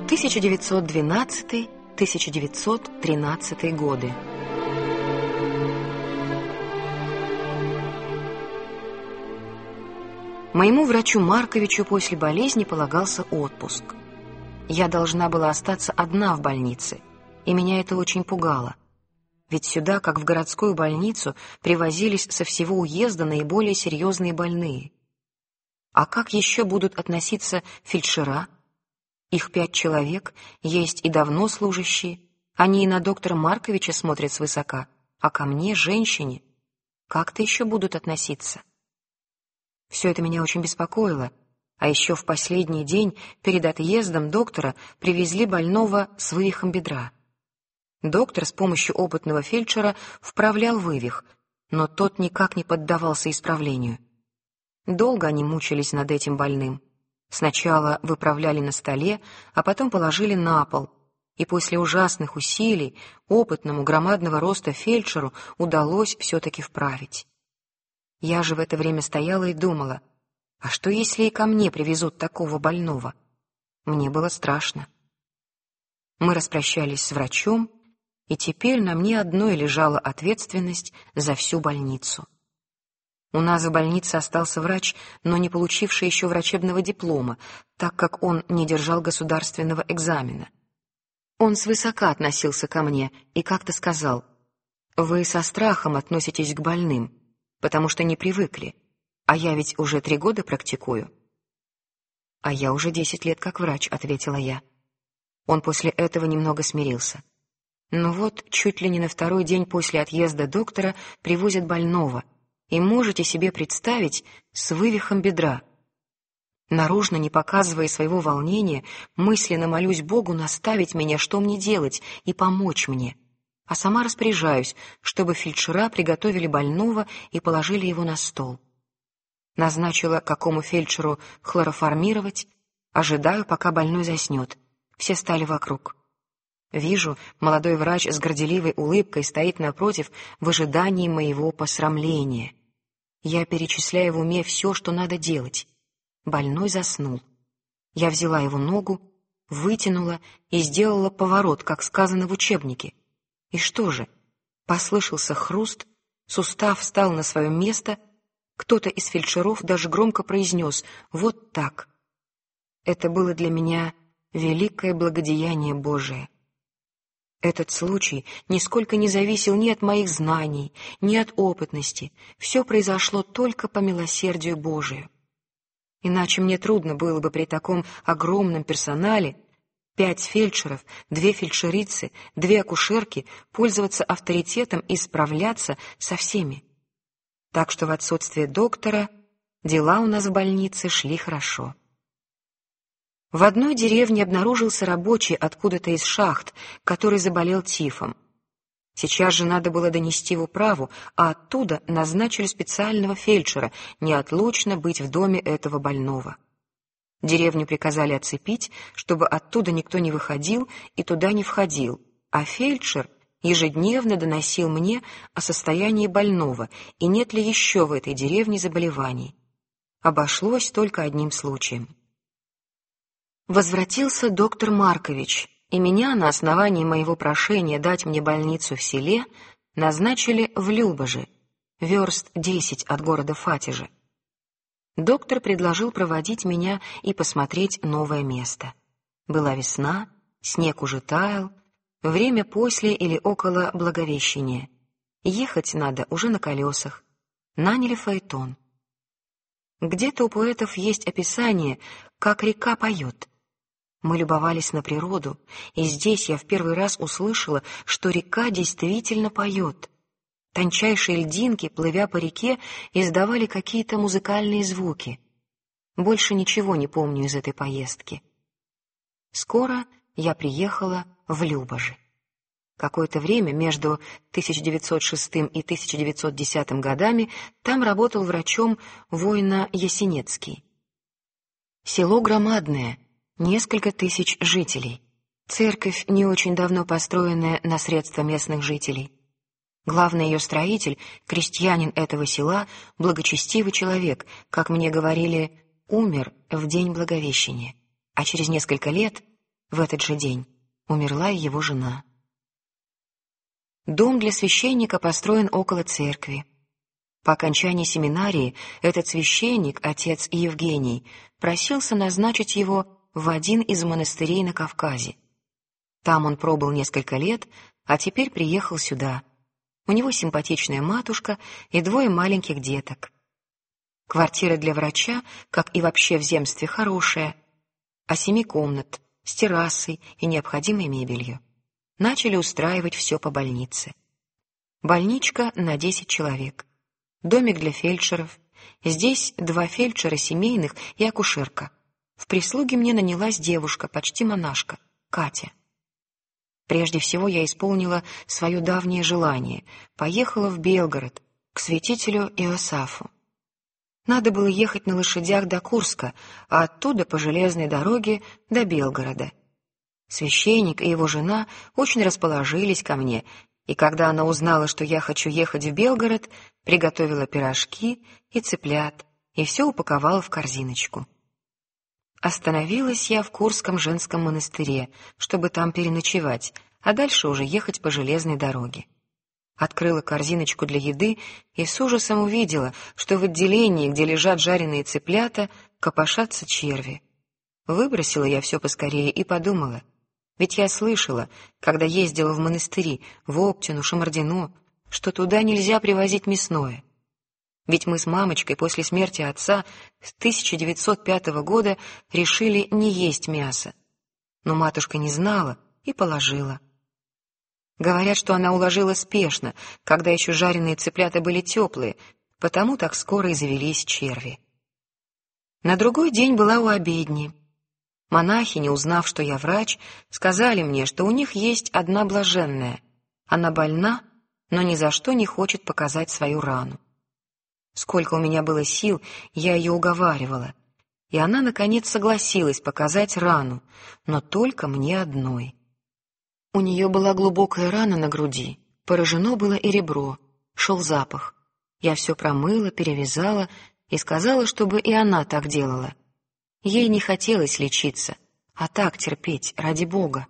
1912-1913 годы. Моему врачу Марковичу после болезни полагался отпуск. Я должна была остаться одна в больнице, и меня это очень пугало. Ведь сюда, как в городскую больницу, привозились со всего уезда наиболее серьезные больные. А как еще будут относиться фельдшера? Их 5 человек, есть и давно служащие. Они и на доктора Марковича смотрят свысока, а ко мне, женщине, как-то еще будут относиться. Все это меня очень беспокоило, а еще в последний день перед отъездом доктора привезли больного с вывихом бедра. Доктор с помощью опытного фельдшера вправлял вывих, но тот никак не поддавался исправлению. Долго они мучились над этим больным. Сначала выправляли на столе, а потом положили на пол, и после ужасных усилий опытному громадного роста фельдшеру удалось все-таки вправить. Я же в это время стояла и думала, а что если и ко мне привезут такого больного? Мне было страшно. Мы распрощались с врачом, и теперь на мне одной лежала ответственность за всю больницу. У нас в больнице остался врач, но не получивший еще врачебного диплома, так как он не держал государственного экзамена. Он свысока относился ко мне и как-то сказал: «Вы со страхом относитесь к больным, потому что не привыкли, а я ведь уже 3 года практикую». «А я уже 10 лет как врач», — ответила я. Он после этого немного смирился. Ну вот, чуть ли не на 2-й день после отъезда доктора привозят больного, и можете себе представить, с вывихом бедра. Наружно, не показывая своего волнения, мысленно молюсь Богу наставить меня, что мне делать, и помочь мне, а сама распоряжаюсь, чтобы фельдшера приготовили больного и положили его на стол. Назначила, какому фельдшеру хлороформировать, ожидаю, пока больной заснет. Все стали вокруг. Вижу, молодой врач с горделивой улыбкой стоит напротив в ожидании моего посрамления. Я перечисляю в уме все, что надо делать. Больной заснул. Я взяла его ногу, вытянула и сделала поворот, как сказано в учебнике. И что же? Послышался хруст, сустав встал на свое место, кто-то из фельдшеров даже громко произнес: «Вот так». Это было для меня великое благодеяние Божие. Этот случай нисколько не зависел ни от моих знаний, ни от опытности. Все произошло только по милосердию Божию. Иначе мне трудно было бы при таком огромном персонале, 5 фельдшеров, 2 фельдшерицы, 2 акушерки, пользоваться авторитетом и справляться со всеми. Так что в отсутствие доктора дела у нас в больнице шли хорошо. В одной деревне обнаружился рабочий откуда-то из шахт, который заболел тифом. Сейчас же надо было донести в управу, а оттуда назначили специального фельдшера неотлучно быть в доме этого больного. Деревню приказали оцепить, чтобы оттуда никто не выходил и туда не входил, а фельдшер ежедневно доносил мне о состоянии больного и нет ли еще в этой деревне заболеваний. Обошлось только одним случаем. Возвратился доктор Маркович, и меня на основании моего прошения дать мне больницу в селе назначили в Любоже, верст 10 от города Фатижа. Доктор предложил проводить меня и посмотреть новое место. Была весна, снег уже таял, время после или около Благовещения. Ехать надо уже на колесах. Наняли фаэтон. Где-то у поэтов есть описание, как река поет. Мы любовались на природу, и здесь я в первый раз услышала, что река действительно поет. Тончайшие льдинки, плывя по реке, издавали какие-то музыкальные звуки. Больше ничего не помню из этой поездки. Скоро я приехала в Любожи. Какое-то время между 1906 и 1910 годами там работал врачом Война Ясенецкий. Село громадное, несколько тысяч жителей. Церковь, не очень давно построенная на средства местных жителей. Главный ее строитель, крестьянин этого села, благочестивый человек, как мне говорили, умер в день Благовещения, а через несколько лет В этот же день умерла и его жена. Дом для священника построен около церкви. По окончании семинарии этот священник, отец Евгений, просился назначить его в один из монастырей на Кавказе. Там он пробыл несколько лет, а теперь приехал сюда. У него симпатичная матушка и 2 маленьких деток. Квартира для врача, как и вообще в земстве, хорошая, 7 комнат, с террасой и необходимой мебелью. Начали устраивать все по больнице. Больничка на 10 человек. Домик для фельдшеров. Здесь 2 фельдшера семейных и акушерка. В прислуге мне нанялась девушка, почти монашка, Катя. Прежде всего я исполнила свое давнее желание. Поехала в Белгород, к святителю Иосафу. Надо было ехать на лошадях до Курска, а оттуда по железной дороге до Белгорода. Священник и его жена очень расположились ко мне, и когда она узнала, что я хочу ехать в Белгород, приготовила пирожки и цыплят, и все упаковала в корзиночку. Остановилась я в Курском женском монастыре, чтобы там переночевать, а дальше уже ехать по железной дороге. Открыла корзиночку для еды и с ужасом увидела, что в отделении, где лежат жареные цыплята, копошатся черви. Выбросила я все поскорее и подумала, ведь я слышала, когда ездила в монастыри, в Оптину, Шамардино, что туда нельзя привозить мясное. Ведь мы с мамочкой после смерти отца с 1905 года решили не есть мясо. Но матушка не знала и положила. Говорят, что она уложила спешно, когда еще жареные цыплята были теплые, потому так скоро и завелись черви. На другой день была у обедни. Монахини, узнав, что я врач, сказали мне, что у них есть одна блаженная. Она больна, но ни за что не хочет показать свою рану. Сколько у меня было сил, я ее уговаривала, и она, наконец, согласилась показать рану, но только мне одной. У нее была глубокая рана на груди, поражено было и ребро, шел запах. Я все промыла, перевязала и сказала, чтобы и она так делала. Ей не хотелось лечиться, а так терпеть, ради Бога.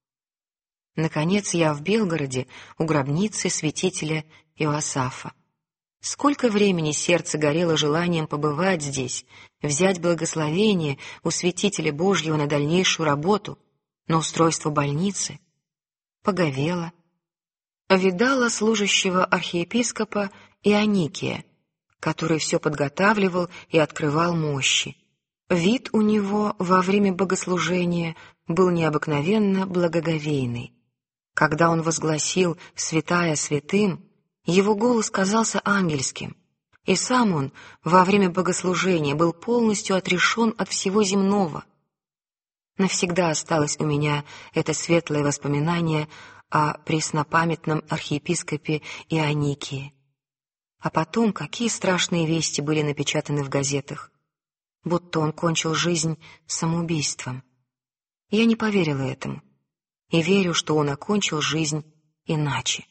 Наконец я в Белгороде, у гробницы святителя Иосафа. Сколько времени сердце горело желанием побывать здесь, взять благословение у святителя Божьего на дальнейшую работу, на устройство больницы. Поговела. Видала служащего архиепископа Ионикия, который все подготавливал и открывал мощи. Вид у него во время богослужения был необыкновенно благоговейный. Когда он возгласил «Святая святым», его голос казался ангельским, и сам он во время богослужения был полностью отрешен от всего земного. Навсегда осталось у меня это светлое воспоминание о преснопамятном архиепископе Ионикии. А потом какие страшные вести были напечатаны в газетах, будто он кончил жизнь самоубийством. Я не поверила этому и верю, что он окончил жизнь иначе.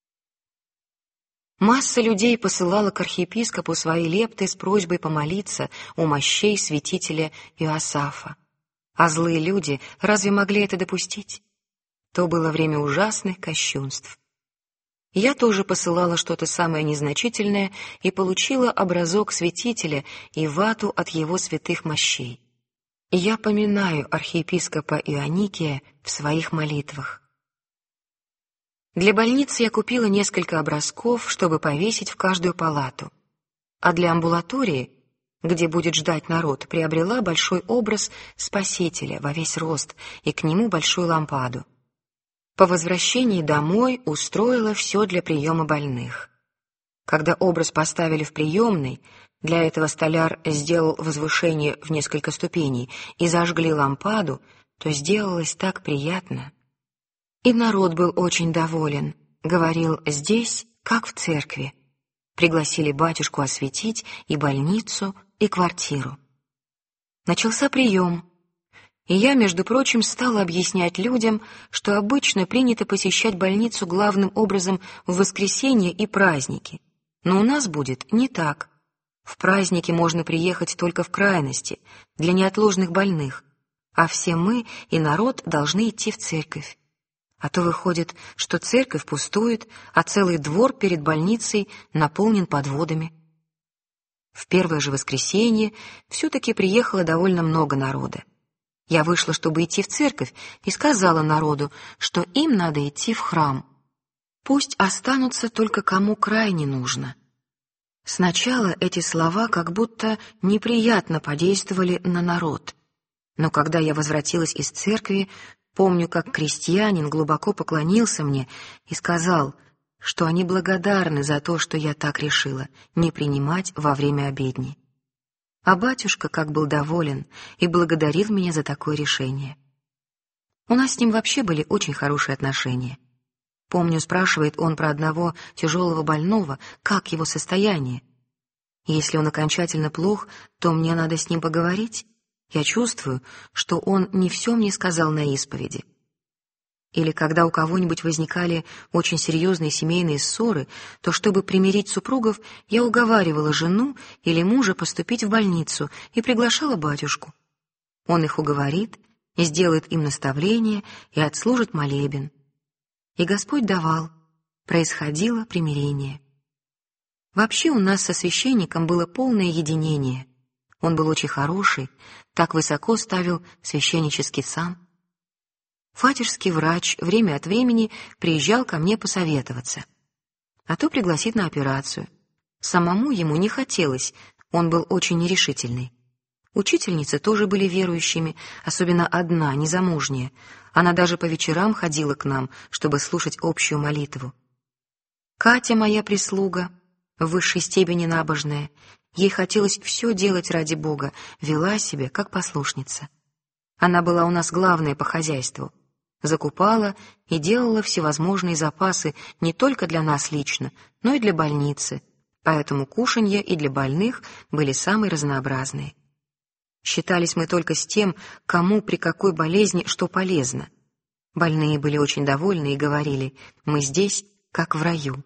Масса людей посылала к архиепископу свои лепты с просьбой помолиться у мощей святителя Иосафа. А злые люди разве могли это допустить? То было время ужасных кощунств. Я тоже посылала что-то самое незначительное и получила образок святителя и вату от его святых мощей. Я поминаю архиепископа Ионикия в своих молитвах. Для больницы я купила несколько образков, чтобы повесить в каждую палату, а для амбулатории, где будет ждать народ, приобрела большой образ Спасителя во весь рост и к нему большую лампаду. По возвращении домой устроила все для приема больных. Когда образ поставили в приемной, для этого столяр сделал возвышение в несколько ступеней и зажгли лампаду, то сделалось так приятно. И народ был очень доволен, говорил, здесь, как в церкви. Пригласили батюшку осветить и больницу, и квартиру. Начался прием. И я, между прочим, стала объяснять людям, что обычно принято посещать больницу главным образом в воскресенье и праздники. Но у нас будет не так. В праздники можно приехать только в крайности, для неотложных больных, а все мы и народ должны идти в церковь. А то выходит, что церковь пустует, а целый двор перед больницей наполнен подводами. В первое же воскресенье все-таки приехало довольно много народа. Я вышла, чтобы идти в церковь, и сказала народу, что им надо идти в храм. Пусть останутся только кому крайне нужно. Сначала эти слова как будто неприятно подействовали на народ. Но когда я возвратилась из церкви, помню, как крестьянин глубоко поклонился мне и сказал, что они благодарны за то, что я так решила, не принимать во время обедни. А батюшка как был доволен и благодарил меня за такое решение. У нас с ним вообще были очень хорошие отношения. Помню, спрашивает он про одного тяжелого больного, как его состояние. Если он окончательно плох, то мне надо с ним поговорить. Я чувствую, что он не все мне сказал на исповеди. Или когда у кого-нибудь возникали очень серьезные семейные ссоры, то, чтобы примирить супругов, я уговаривала жену или мужа поступить в больницу и приглашала батюшку. Он их уговорит, сделает им наставление и отслужит молебен. И Господь давал, происходило примирение. Вообще у нас со священником было полное единение. Он был очень хороший, так высоко ставил священнический сан. Фатирский врач время от времени приезжал ко мне посоветоваться, а то пригласить на операцию. Самому ему не хотелось, он был очень нерешительный. Учительницы тоже были верующими, особенно одна, незамужняя. Она даже по вечерам ходила к нам, чтобы слушать общую молитву. Катя, моя прислуга, в высшей степени набожная, ей хотелось все делать ради Бога, вела себя как послушница. Она была у нас главная по хозяйству. Закупала и делала всевозможные запасы не только для нас лично, но и для больницы, поэтому кушанья и для больных были самые разнообразные. Считались мы только с тем, кому при какой болезни что полезно. Больные были очень довольны и говорили: «Мы здесь, как в раю».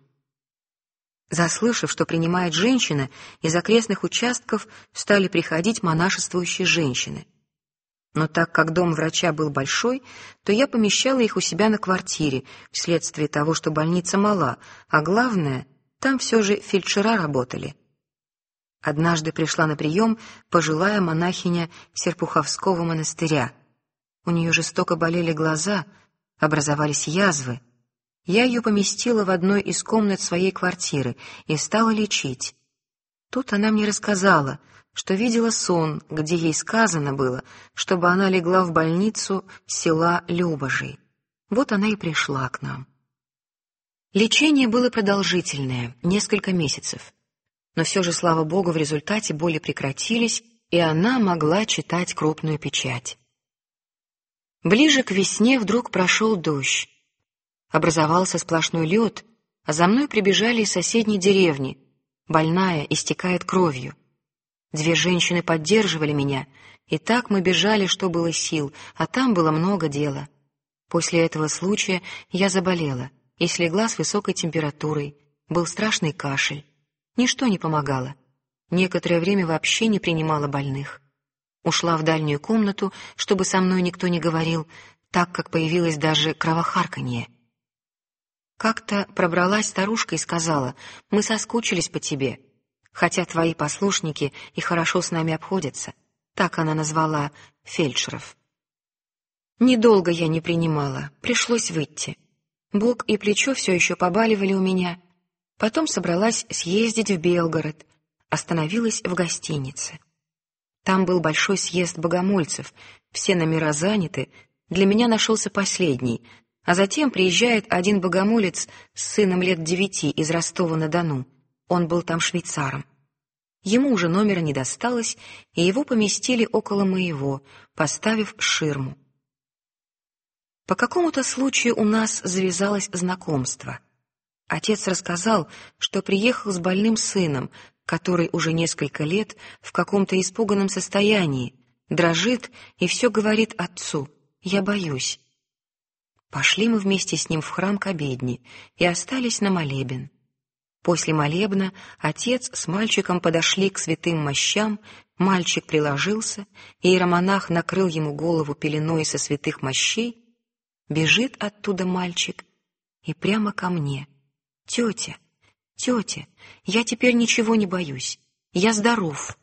Заслышав, что принимает женщина, из окрестных участков стали приходить монашествующие женщины. Но так как дом врача был большой, то я помещала их у себя на квартире, вследствие того, что больница мала, а главное, там все же фельдшера работали. Однажды пришла на прием пожилая монахиня Серпуховского монастыря. У нее жестоко болели глаза, образовались язвы. Я ее поместила в одной из комнат своей квартиры и стала лечить. Тут она мне рассказала, что видела сон, где ей сказано было, чтобы она легла в больницу села Любожий. Вот она и пришла к нам. Лечение было продолжительное, несколько месяцев. Но все же, слава Богу, в результате боли прекратились, и она могла читать крупную печать. Ближе к весне вдруг прошел дождь. Образовался сплошной лед, а за мной прибежали из соседней деревни. Больная, истекает кровью. 2 женщины поддерживали меня, и так мы бежали, что было сил, а там было много дела. После этого случая я заболела и слегла с высокой температурой, был страшный кашель. Ничто не помогало. Некоторое время вообще не принимала больных. Ушла в дальнюю комнату, чтобы со мной никто не говорил, так как появилось даже кровохарканье. Как-то пробралась старушка и сказала: «Мы соскучились по тебе, хотя твои послушники и хорошо с нами обходятся». Так она назвала фельдшеров. Недолго я не принимала, пришлось выйти. Бок и плечо все еще побаливали у меня. Потом собралась съездить в Белгород, остановилась в гостинице. Там был большой съезд богомольцев, все номера заняты, для меня нашелся последний, а затем приезжает один богомолец с сыном лет 9 из Ростова-на-Дону. Он был там швейцаром. Ему уже номера не досталось, и его поместили около моего, поставив ширму. По какому-то случаю у нас завязалось знакомство. Отец рассказал, что приехал с больным сыном, который уже несколько лет в каком-то испуганном состоянии, дрожит и все говорит отцу: «Я боюсь». Пошли мы вместе с ним в храм к обедне и остались на молебен. После молебна отец с мальчиком подошли к святым мощам, мальчик приложился, иеромонах накрыл ему голову пеленой со святых мощей. Бежит оттуда мальчик и прямо ко мне. «Тетя, тетя, я теперь ничего не боюсь, я здоров».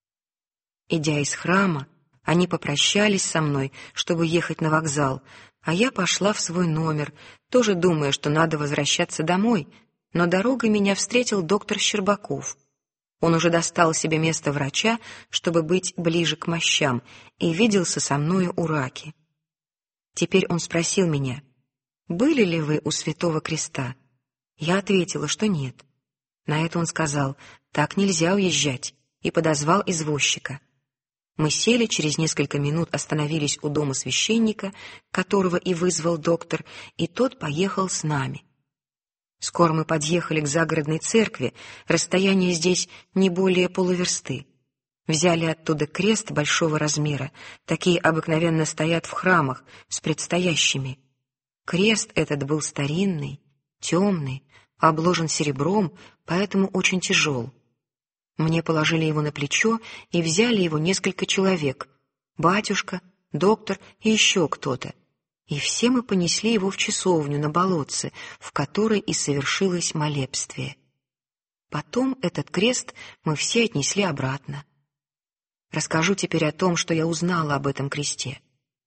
Идя из храма, они попрощались со мной, чтобы ехать на вокзал, а я пошла в свой номер, тоже думая, что надо возвращаться домой, но дорогой меня встретил доктор Щербаков. Он уже достал себе место врача, чтобы быть ближе к мощам, и виделся со мною у раки. Теперь он спросил меня: «Были ли вы у Святого Креста?» Я ответила, что нет. На это он сказал: «Так нельзя уезжать», и подозвал извозчика. Мы сели, через несколько минут остановились у дома священника, которого и вызвал доктор, и тот поехал с нами. Скоро мы подъехали к загородной церкви, расстояние здесь не более полуверсты. Взяли оттуда крест большого размера, такие обыкновенно стоят в храмах с предстоящими. Крест этот был старинный, темный, обложен серебром, поэтому очень тяжел. Мне положили его на плечо, и взяли его несколько человек: батюшка, доктор и еще кто-то. И все мы понесли его в часовню на болотце, в которой и совершилось молебствие. Потом этот крест мы все отнесли обратно. Расскажу теперь о том, что я узнала об этом кресте.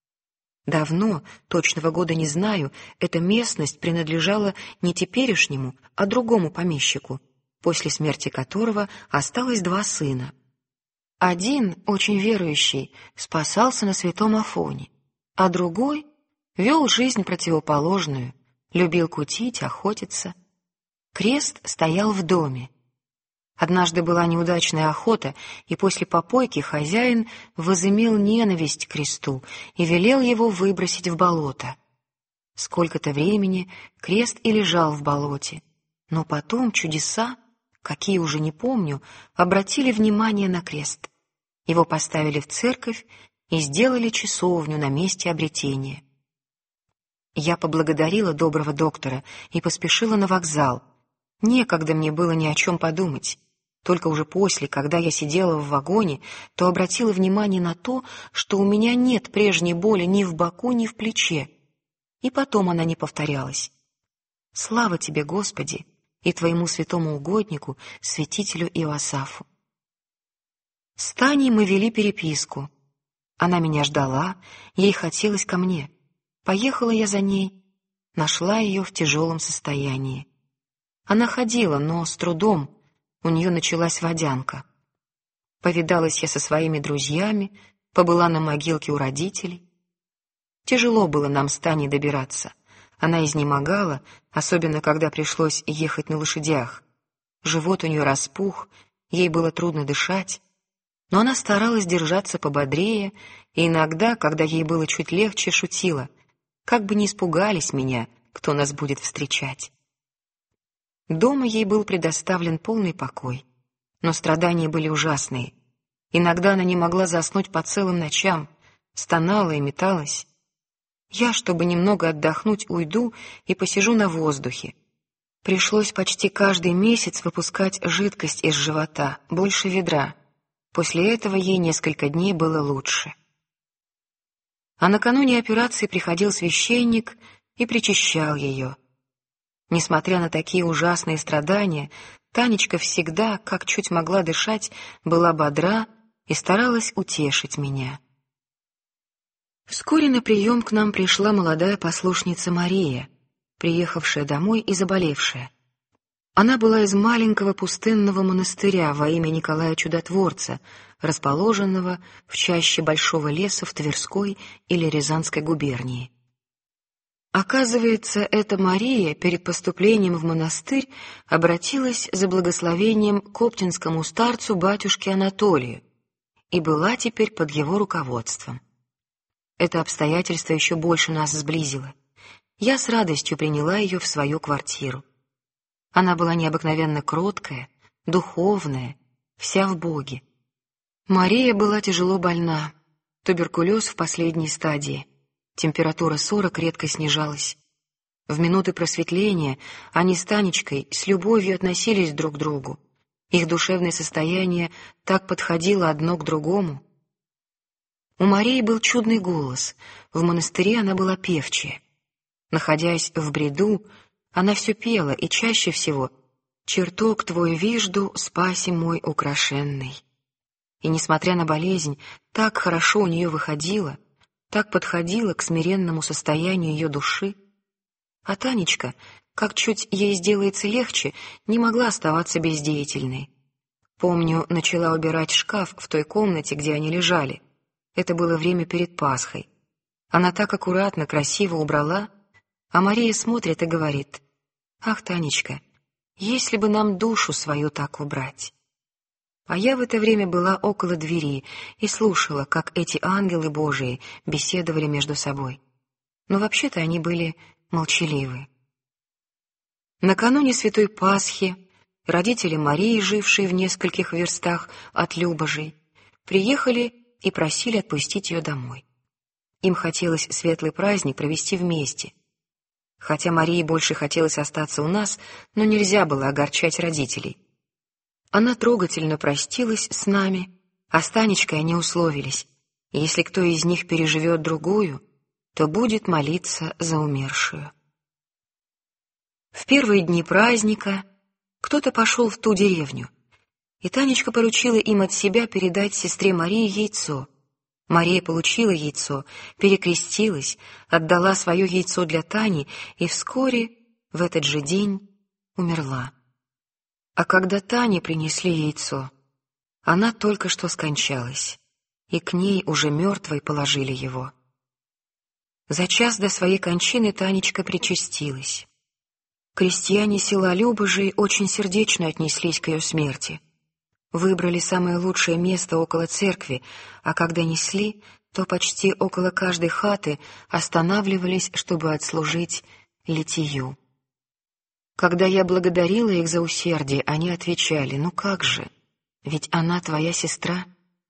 Давно, точного года не знаю, эта местность принадлежала не теперешнему, а другому помещику, после смерти которого осталось 2 сына. Один, очень верующий, спасался на святом Афоне, а другой вел жизнь противоположную, любил кутить, охотиться. Крест стоял в доме. Однажды была неудачная охота, и после попойки хозяин возымел ненависть к кресту и велел его выбросить в болото. Сколько-то времени крест и лежал в болоте, но потом чудеса, какие уже не помню, обратили внимание на крест. Его поставили в церковь и сделали часовню на месте обретения. Я поблагодарила доброго доктора и поспешила на вокзал. Некогда мне было ни о чем подумать. Только уже после, когда я сидела в вагоне, то обратила внимание на то, что у меня нет прежней боли ни в боку, ни в плече. И потом она не повторялась. Слава тебе, Господи, и твоему святому угоднику, святителю Иоасафу. С Таней мы вели переписку. Она меня ждала, ей хотелось ко мне. Поехала я за ней, нашла ее в тяжелом состоянии. Она ходила, но с трудом, у нее началась водянка. Повидалась я со своими друзьями, побыла на могилке у родителей. Тяжело было нам с Таней добираться. Она изнемогала, особенно когда пришлось ехать на лошадях. Живот у нее распух, ей было трудно дышать, но она старалась держаться пободрее, и иногда, когда ей было чуть легче, шутила: как бы не испугались меня, кто нас будет встречать. Дома ей был предоставлен полный покой, но страдания были ужасные. Иногда она не могла заснуть по целым ночам, стонала и металась. Я, чтобы немного отдохнуть, уйду и посижу на воздухе. Пришлось почти каждый месяц выпускать жидкость из живота, больше ведра. После этого ей несколько дней было лучше. А накануне операции приходил священник и причащал ее. Несмотря на такие ужасные страдания, Танечка всегда, как чуть могла дышать, была бодра и старалась утешить меня. Вскоре на прием к нам пришла молодая послушница Мария, приехавшая домой и заболевшая. Она была из маленького пустынного монастыря во имя Николая Чудотворца, расположенного в чаще большого леса в Тверской или Рязанской губернии. Оказывается, эта Мария перед поступлением в монастырь обратилась за благословением к оптинскому старцу батюшке Анатолию и была теперь под его руководством. Это обстоятельство еще больше нас сблизило. Я с радостью приняла ее в свою квартиру. Она была необыкновенно кроткая, духовная, вся в Боге. Мария была тяжело больна, туберкулез в последней стадии. Температура 40 редко снижалась. В минуты просветления они с Танечкой с любовью относились друг к другу. Их душевное состояние так подходило одно к другому. У Марии был чудный голос, в монастыре она была певчая. Находясь в бреду, она все пела, и чаще всего «Чертог твой вижду, спаси мой украшенный». И, несмотря на болезнь, так хорошо у нее выходило, так подходило к смиренному состоянию ее души. А Танечка, как чуть ей сделается легче, не могла оставаться бездеятельной. Помню, начала убирать шкаф в той комнате, где они лежали. Это было время перед Пасхой. Она так аккуратно, красиво убрала, а Мария смотрит и говорит: «Ах, Танечка, если бы нам душу свою так убрать». А я в это время была около двери и слушала, как эти ангелы Божии беседовали между собой. Но вообще-то они были молчаливы. Накануне Святой Пасхи родители Марии, жившие в нескольких верстах от Любожей, приехали и просили отпустить ее домой. Им хотелось светлый праздник провести вместе. Хотя Марии больше хотелось остаться у нас, но нельзя было огорчать родителей. Она трогательно простилась с нами, а с Танечкой они условились: если кто из них переживет другую, то будет молиться за умершую. В первые дни праздника кто-то пошел в ту деревню, и Танечка поручила им от себя передать сестре Марии яйцо. Мария получила яйцо, перекрестилась, отдала свое яйцо для Тани и вскоре, в этот же день, умерла. А когда Тане принесли яйцо, она только что скончалась, и к ней уже мертвой положили его. За час до своей кончины Танечка причастилась. Крестьяне села Любожей очень сердечно отнеслись к ее смерти. Выбрали самое лучшее место около церкви, а когда несли, то почти около каждой хаты останавливались, чтобы отслужить литию. Когда я благодарила их за усердие, они отвечали: «Ну как же, ведь она твоя сестра».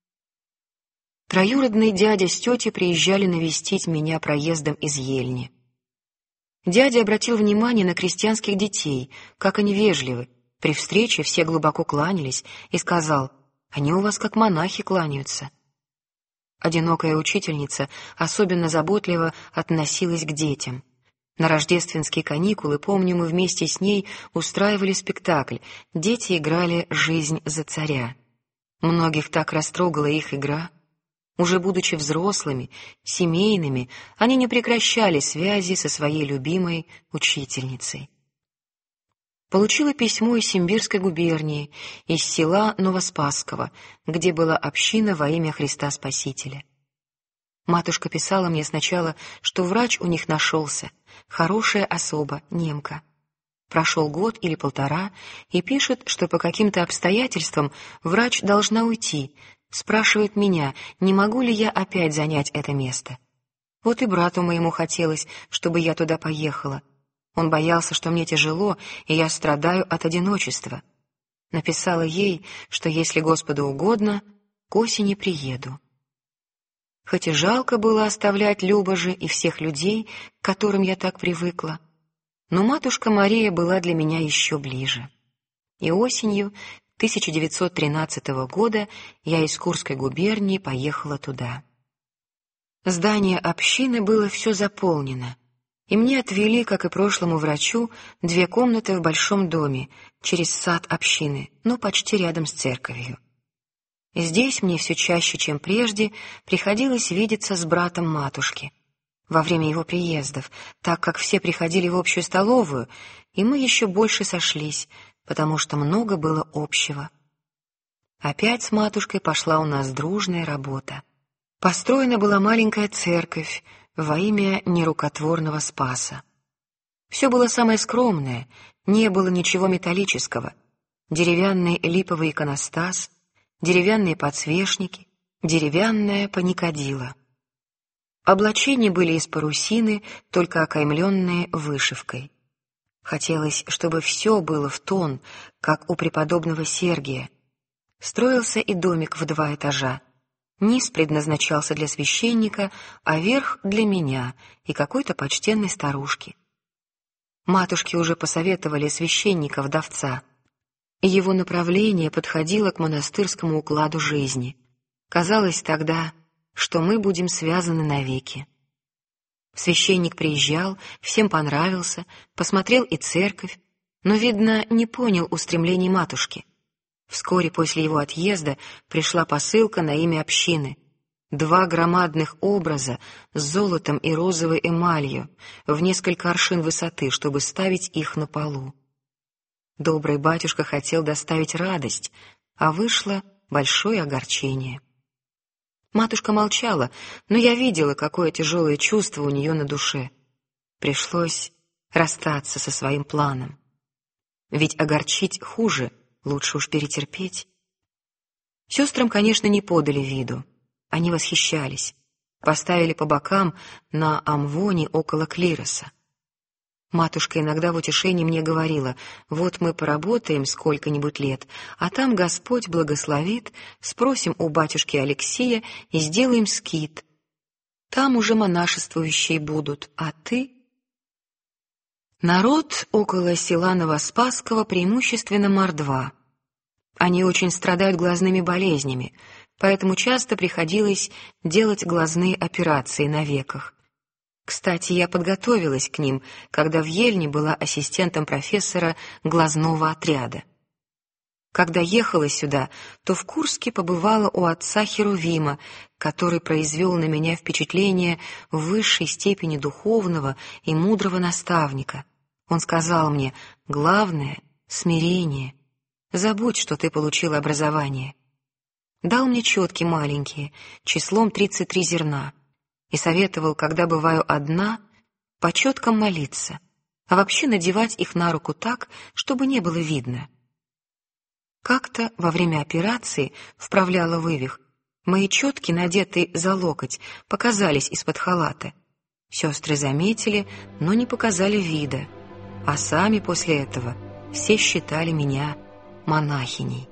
Троюродный дядя с тетей приезжали навестить меня проездом из Ельни. Дядя обратил внимание на крестьянских детей, как они вежливы. При встрече все глубоко кланялись и сказал: «Они у вас как монахи кланяются». Одинокая учительница особенно заботливо относилась к детям. На рождественские каникулы, помню, мы вместе с ней устраивали спектакль. Дети играли «Жизнь за царя». Многих так растрогала их игра. Уже будучи взрослыми, семейными, они не прекращали связи со своей любимой учительницей. Получила письмо из Симбирской губернии, из села Новоспасского, где была община во имя Христа Спасителя. Матушка писала мне сначала, что врач у них нашелся, хорошая особа, немка. Прошел год или полтора, и пишет, что по каким-то обстоятельствам врач должна уйти, спрашивает меня, не могу ли я опять занять это место. Вот и брату моему хотелось, чтобы я туда поехала. Он боялся, что мне тяжело, и я страдаю от одиночества. Написала ей, что если Господу угодно, к осени приеду. Хоть и жалко было оставлять Любожи и всех людей, к которым я так привыкла, но матушка Мария была для меня еще ближе. И осенью 1913 года я из Курской губернии поехала туда. Здание общины было все заполнено, и мне отвели, как и прошлому врачу, 2 комнаты в большом доме, через сад общины, но почти рядом с церковью. Здесь мне все чаще, чем прежде, приходилось видеться с братом матушки во время его приездов, так как все приходили в общую столовую, и мы еще больше сошлись, потому что много было общего. Опять с матушкой пошла у нас дружная работа. Построена была маленькая церковь во имя нерукотворного Спаса. Все было самое скромное, не было ничего металлического. Деревянный липовый иконостас, деревянные подсвечники, деревянная паникадила. Облачения были из парусины, только окаймленные вышивкой. Хотелось, чтобы все было в тон, как у преподобного Сергия. Строился и домик в 2 этажа. Низ предназначался для священника, а верх — для меня и какой-то почтенной старушки. Матушки уже посоветовали священника-вдовца. Его направление подходило к монастырскому укладу жизни. Казалось тогда, что мы будем связаны навеки. Священник приезжал, всем понравился, посмотрел и церковь, но, видно, не понял устремлений матушки. Вскоре после его отъезда пришла посылка на имя общины. 2 громадных образа с золотом и розовой эмалью в несколько аршин высоты, чтобы ставить их на полу. Добрый батюшка хотел доставить радость, а вышло большое огорчение. Матушка молчала, но я видела, какое тяжелое чувство у нее на душе. Пришлось расстаться со своим планом. Ведь огорчить хуже, лучше уж перетерпеть. Сестрам, конечно, не подали виду. Они восхищались. Поставили по бокам на амвоне около клироса. Матушка иногда в утешении мне говорила: вот мы поработаем сколько-нибудь лет, а там Господь благословит, спросим у батюшки Алексия и сделаем скит. Там уже монашествующие будут, а ты... Народ около села Новоспасского преимущественно мордва. Они очень страдают глазными болезнями, поэтому часто приходилось делать глазные операции на веках. Кстати, я подготовилась к ним, когда в Ельне была ассистентом профессора глазного отряда. Когда ехала сюда, то в Курске побывала у отца Херувима, который произвел на меня впечатление в высшей степени духовного и мудрого наставника. Он сказал мне: главное — смирение. Забудь, что ты получил образование. Дал мне четки маленькие, числом 33 зерна, и советовал, когда бываю одна, по четкам молиться, а вообще надевать их на руку так, чтобы не было видно. Как-то во время операции вправляла вывих. Мои четки, надетые за локоть, показались из-под халата. Сестры заметили, но не показали вида, а сами после этого все считали меня монахиней.